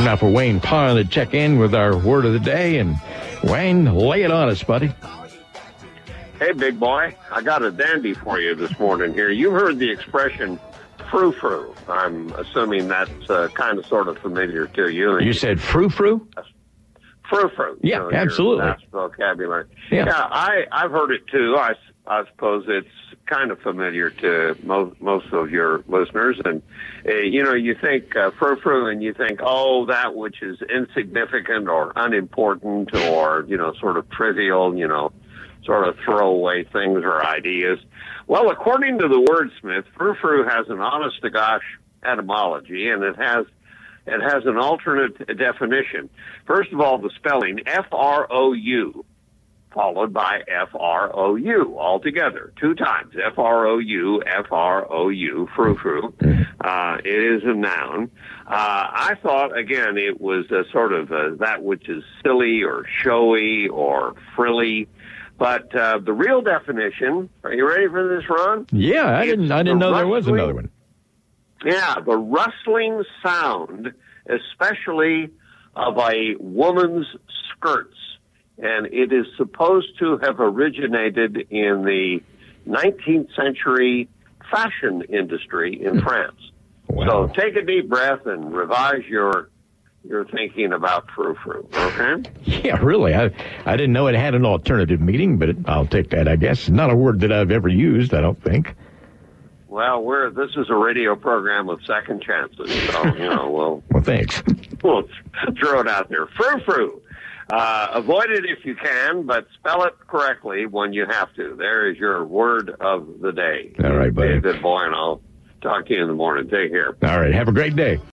now for Wayne Pond to check in with our word of the day. And Wayne, lay it on us, buddy. Hey, big boy. I got a dandy for you this morning here. You heard the expression frou-frou. I'm assuming that's kind of sort of familiar to you. You said frou-frou? Frou-frou. Yeah, absolutely. That's vocabulary. Yeah, I've heard it too. I suppose it's kind of familiar to most of your listeners. And, you think frou-frou and you think, oh, that which is insignificant or unimportant or, sort of trivial, sort of throwaway things or ideas. Well, according to the wordsmith, frou-frou has an honest-to-gosh etymology, and it has an alternate definition. First of all, the spelling, F-R-O-U, followed by F-R-O-U, altogether, 2 times, F-R-O-U, F-R-O-U, frou-frou. It is a noun. I thought, again, it was a sort of that which is silly or showy or frilly. But the real definition, are you ready for this, Ron? Yeah, I didn't know there was another one. Yeah, the rustling sound, especially of a woman's skirts. And it is supposed to have originated in the 19th century fashion industry in France. Wow. So take a deep breath and revise your thinking about frou-frou, okay? Yeah, really. I didn't know it had an alternative meaning, but I'll take that, I guess. Not a word that I've ever used, I don't think. Well, this is a radio program with second chances, so, Well, thanks. we'll throw it out there. Frou-frou. Avoid it if you can, but spell it correctly when you have to. There is your word of the day. All right, buddy. Be a good boy, and I'll talk to you in the morning. Take care. All right, have a great day.